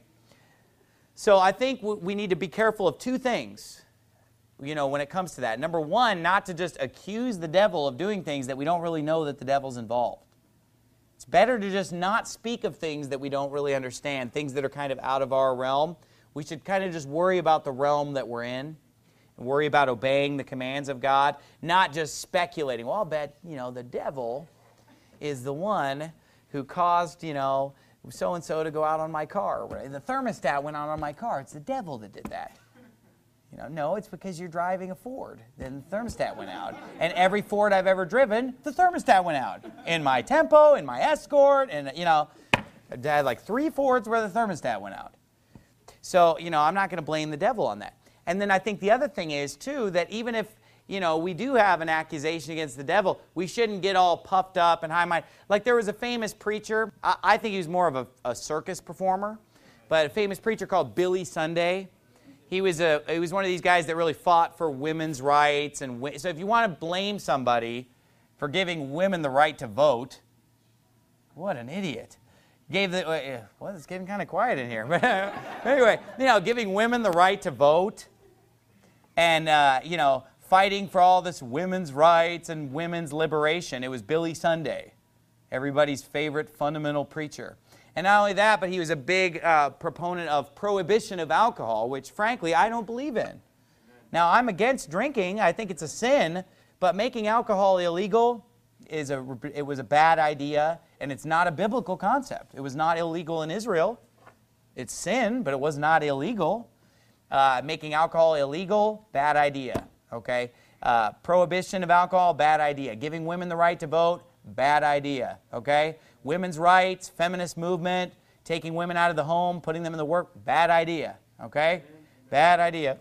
So I think we need to be careful of two things, you know, when it comes to that. Number one, not to just accuse the devil of doing things that we don't really know that the devil's involved. It's better to just not speak of things that we don't really understand, things that are kind of out of our realm. We should kind of just worry about the realm that we're in and worry about obeying the commands of God, not just speculating. Well, I'll bet, you know, the devil is the one who caused, you know, so-and-so to go out on my car. The thermostat went out on my car. It's the devil that did that. You know, no, it's because you're driving a Ford. Then the thermostat went out. And every Ford I've ever driven, the thermostat went out. In my Tempo, in my Escort, and, you know, I had like three Fords where the thermostat went out. So, you know, I'm not going to blame the devil on that. And then I think the other thing is, too, that even if, you know, we do have an accusation against the devil, we shouldn't get all puffed up and high-minded. Like there was a famous preacher, I, I think he was more of a, a circus performer, but a famous preacher called Billy Sunday. He was, a, he was one of these guys that really fought for women's rights. And so if you want to blame somebody for giving women the right to vote, what an idiot. Gave the, uh, well, it's getting kind of quiet in here. But anyway, you know, giving women the right to vote and, uh, you know, fighting for all this women's rights and women's liberation. It was Billy Sunday, everybody's favorite fundamental preacher. And not only that, but he was a big uh, proponent of prohibition of alcohol, which, frankly, I don't believe in. Now, I'm against drinking. I think it's a sin. But making alcohol illegal, is a, it was a bad idea, and it's not a biblical concept. It was not illegal in Israel. It's sin, but it was not illegal. Uh, making alcohol illegal, bad idea. Okay? Uh, prohibition of alcohol, bad idea. Giving women the right to vote, bad idea. Okay? Women's rights, feminist movement, taking women out of the home, putting them in the work, bad idea. Okay? Bad idea.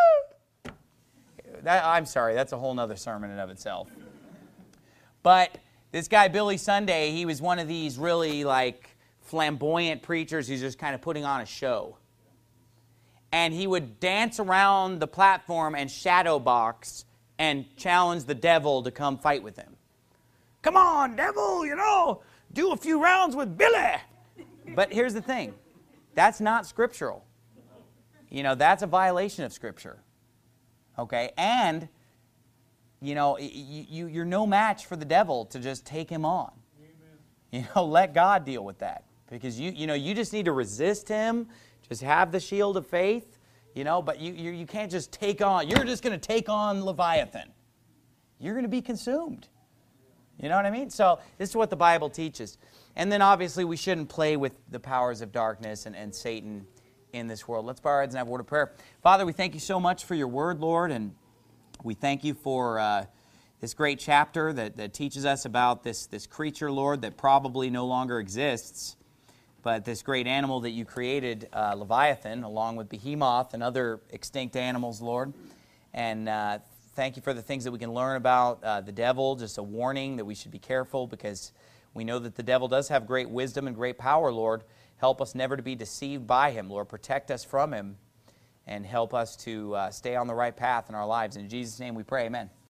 That, I'm sorry, that's a whole other sermon in and of itself. But this guy, Billy Sunday, he was one of these really like flamboyant preachers who's just kind of putting on a show. And he would dance around the platform and shadow box and challenge the devil to come fight with him. Come on, devil, you know, do a few rounds with Billy. But here's the thing. That's not scriptural. You know, that's a violation of Scripture. Okay? And, you know, you, you're no match for the devil to just take him on. Amen. You know, let God deal with that. Because, you you know, you just need to resist him. Just have the shield of faith. You know, but you, you, you can't just take on, you're just going to take on Leviathan. You're going to be consumed. You know what I mean? So this is what the Bible teaches. And then obviously we shouldn't play with the powers of darkness and, and Satan in this world. Let's bow our heads and have a word of prayer. Father, we thank you so much for your word, Lord, and we thank you for uh, this great chapter that, that teaches us about this, this creature, Lord, that probably no longer exists, but this great animal that you created, uh, Leviathan, along with Behemoth and other extinct animals, Lord. And uh, thank you for the things that we can learn about uh, the devil, just a warning that we should be careful because we know that the devil does have great wisdom and great power, Lord. Help us never to be deceived by him, Lord. Protect us from him and help us to uh, stay on the right path in our lives. In Jesus' name we pray, amen.